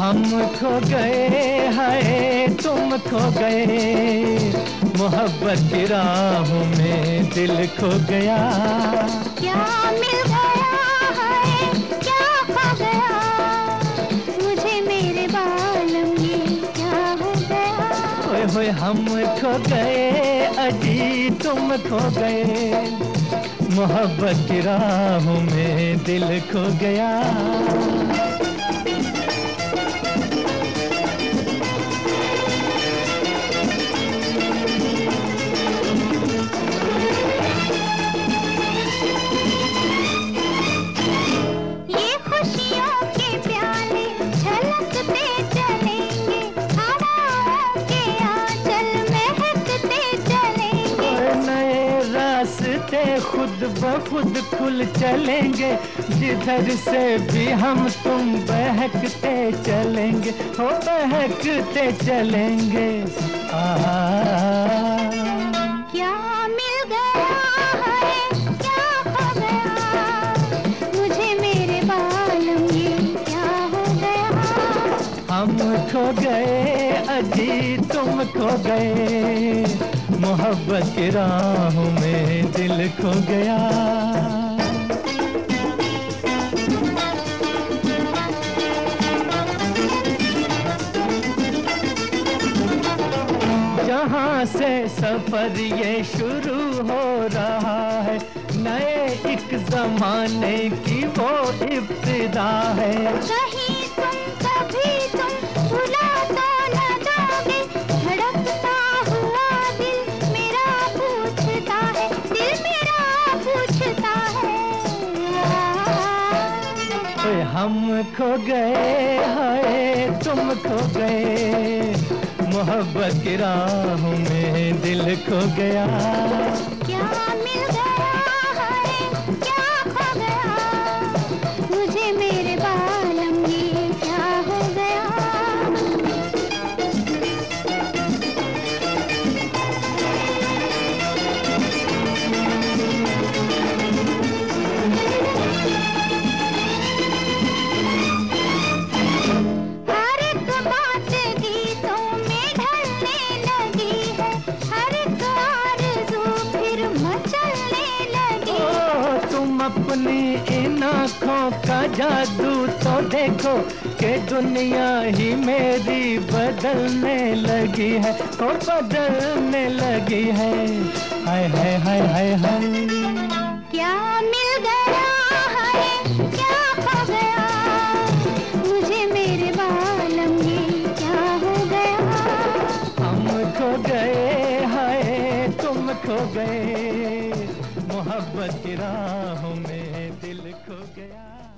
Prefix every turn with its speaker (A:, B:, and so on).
A: हम खो गए हाय तुम खो गए, मोहब्बत की राहों में दिल खो गया।
B: क्या मिल गया है, क्या खो गया, मुझे मेरे बालम ये क्या हो गया।
A: होए होए हम खो गए अजी तुम खो गए, मोहब्बत की राहों में दिल खो गया। खुद ब खुद खुल चलेंगे, जिधर से भी हम तुम बहकते चलेंगे, हो बहकते चलेंगे।
B: क्या मिल गया है, क्या खो गया, मुझे मेरे बालम ये क्या हो गया।
A: हम खो गए अजी तुम खो गए, मोहब्बत की राहों में दिल खो गया। जहाँ से सफर ये शुरू हो रहा है, नए एक जमाने की वो इब्तिदा है।
B: कहीं तुम कभी तुम भुला तो न दोगे, धड़कता हुआ दिल मेरा पूछता है, दिल मेरा पूछता है।
A: हम खो गए हाय तुम खो गए, मोहब्बत की राहों में दिल खो गया।
B: क्या मिल गया है, क्या खो गया, मुझे मेरे बालम ये क्या हो गया।
A: अपनी इन आँखों का जादू तो देखो, कि दुनिया ही मेरी बदलने लगी है, और बदलने लगी है। हाय हाय हाय हाय हाय।
B: क्या मिल गया है, क्या खो गया, मुझे मेरे बालम ये क्या हो गया।
A: हम खो गए हाय तुम खो गए, मोहब्बत की राहों में दिल खो गया।